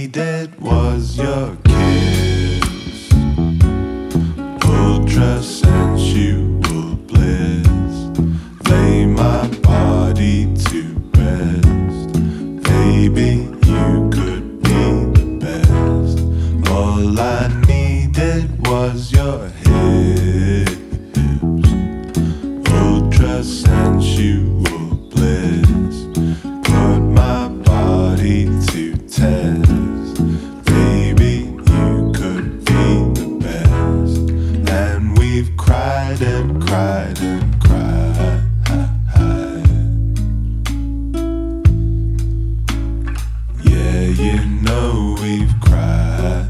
needed was your kiss. Ultra sensual bliss. Lay my body to rest. Baby, you could be the best. All I needed was your hips. Ultra sensual bliss. Put my body to test. Baby, you could be the best. And we've cried and cried and cried. Yeah, you know we've cried.